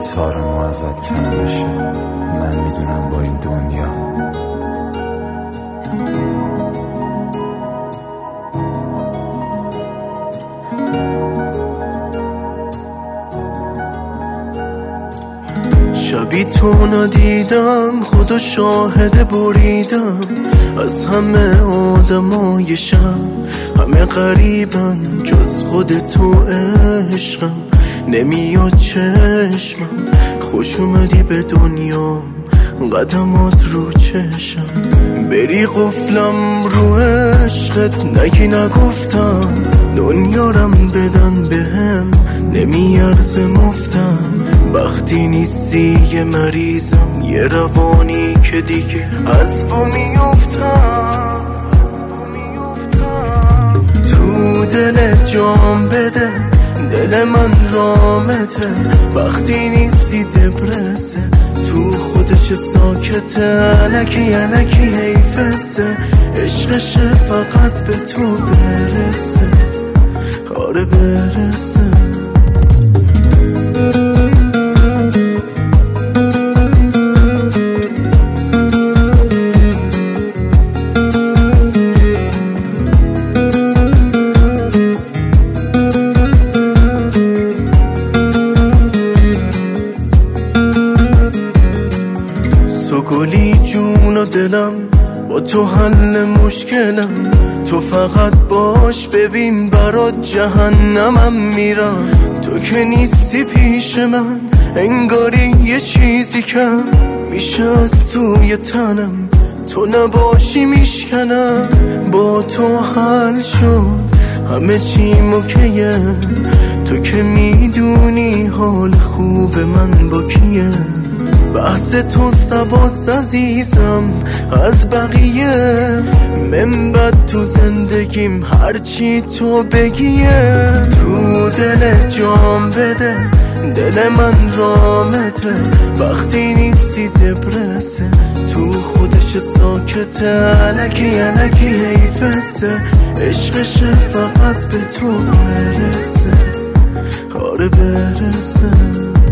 تار ما ازت کم بشه. من میدونم با این دنیا شبی تو ندیدم، خدا شاهد بریدم از همه آدمای شب. همه غریبن جز خود تو عشقم، نمیاد چشمم. خوش اومدی به دنیام، قدمات رو چشم. بری قفلم رو عشقت، نگی نگفتم دنیارم بدن بهم، نمیارزه مفتم. وقتی نیستی یه مریضم، یه روانی که دیگه از پا میافتم. تو دل جام بده، دل من رامته. وقتی نیستی دپرسه، تو خودش ساکته. الکی الکی حیفسه، عشقشه فقط به تو برسه. آره برسه. گلی جون و دلم، با تو حل مشکلم. تو فقط باش ببین، برات جهنمم میرم. تو که نیستی پیش من، انگاری یه چیزی کم میشه از توی تنم. تو نباشی میشکنم، با تو حل شد همه چی مکیه. تو که میدونی حال خوب من با کیه. بحث تو سواس عزیزم از بقیه. من بد تو زندگیم هرچی تو بگیه. تو دل جام بده، دل من رامته. وقتی نیستی دپرسه، تو خودش ساکته. الکی الکی حیفسه، عشقشه فقط به تو برسه. آره برسه.